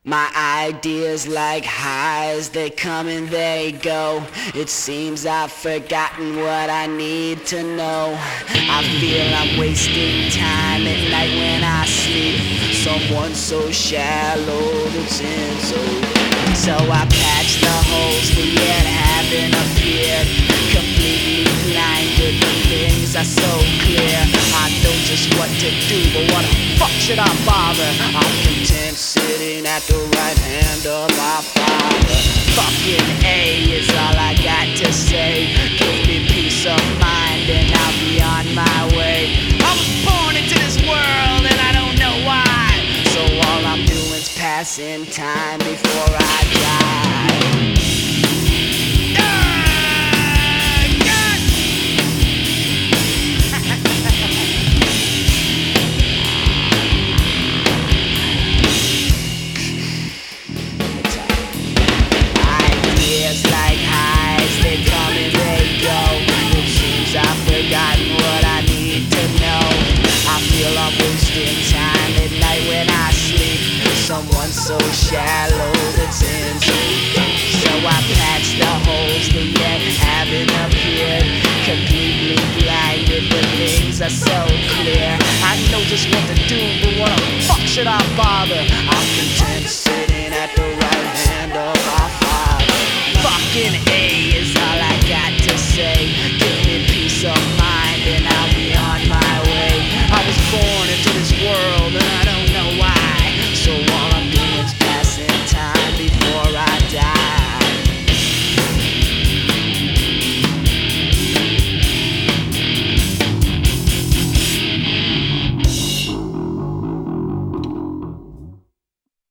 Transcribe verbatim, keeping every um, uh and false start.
My ideas like highs, they come and they go. It seems I've forgotten what I need to know. I feel I'm wasting time at night when I sleep. Someone so shallow that's in so deep. So I patch the holes that yet haven't appeared. Completely blinded when things are so clear. I know just what to do, but what the fuck should I bother? I'm content sitting at the right hand of my father. Fucking A is all I got to say. Give me peace of mind and I'll be on my way. I was born into this world and I don't know why. So all I'm doing's passing time before I die. Someone so shallow that's in so deep. So I patch the holes that yet haven't appeared. Completely blinded, but things are so clear. I know just what to do, but what the fuck should I bother? I'm